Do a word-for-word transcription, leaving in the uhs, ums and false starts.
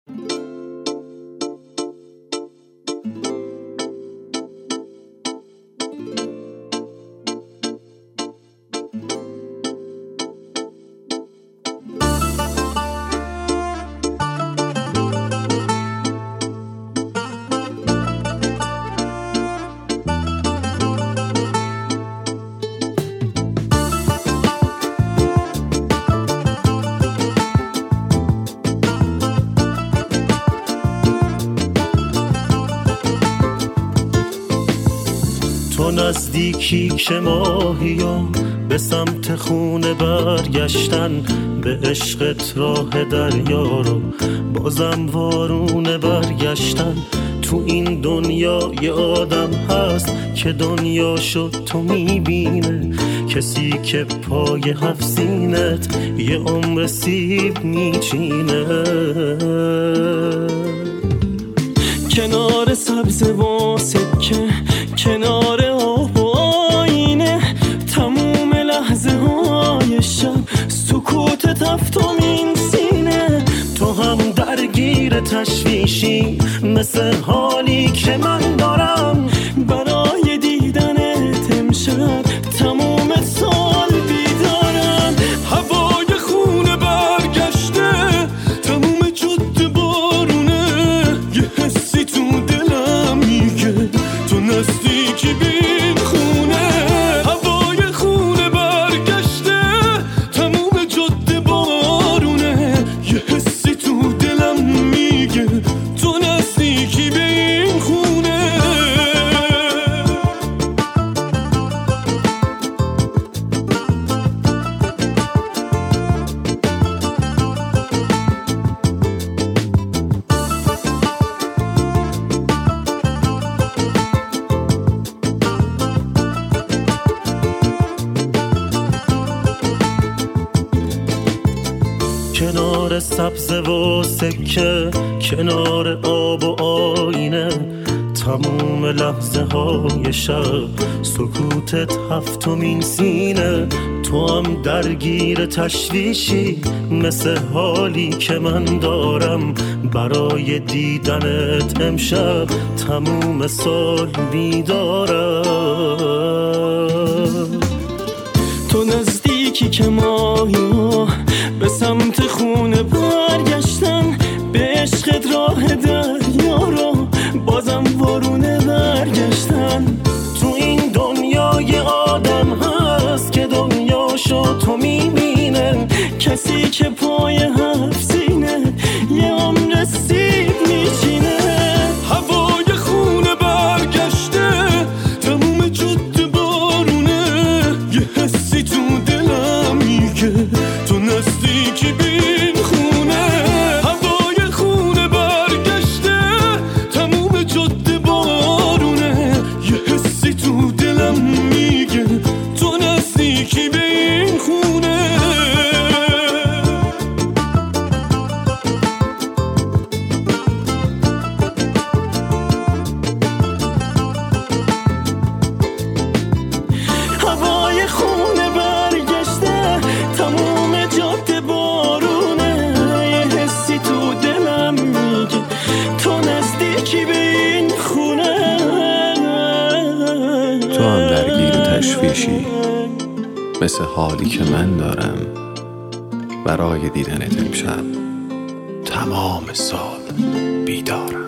تو نزدیکی که ماهیام به سمت خونه برگشتن، به عشقت راه دریا رو بازم وارونه برگشتن. تو این دنیا یه آدم هست که دنیا شد تو میبینه، کسی که پای هفت سینت یه عمر سیب میچینه. کنار سبز و سکه، کنار آب و آینه، تموم لحظه های شب سکوت تفتمین سینه. تو هم درگیر تشویشی مثل حالی که من دارم، برای دیدنت امشب تموم سال بیدارم. هوای خونه برگشته، تموم جاده بارونه، یه حسی تو دلم میگه تو نزدیکی بین خونه. هوای خونه برگشته، تموم جاده بارونه، یه حسی تو دلم میگه تو نزدیکی بین خونه. کنار سبز و سکه، کنار آب و آینه، تموم لحظه های شب سکوتت هفتمین سینه. تو هم درگیر تشویشی مثل حالی که من دارم، برای دیدنت امشب تموم سال بیدارم. تو نزدیکی که ماهیا به سمت خونه برگشتن، به عشقت راه دریا رو بازم وارونه برگشتن. تو این دنیا یه آدم هست که دنیاشو تو میبینه، کسی که پای هفت سینه یه عمر سیب میچینه. هوای خونه برگشته، تموم جاده بارونه، یه حسی تو دلم میگه تو نزدیکی بین خونه. هوای خونه برگشته، تموم جاده بارونه، یه حسی تو دلم میگه تو نزدیکی بین خونه. هوای خونه برگشته، تموم جاده بارونه، یه حسی تو دلم میگه تو نزدیکی به این خونه. تو هم درگیر تشویشی مثل حالی که من دارم، برای دیدنت امشب تمام سال بیدارم.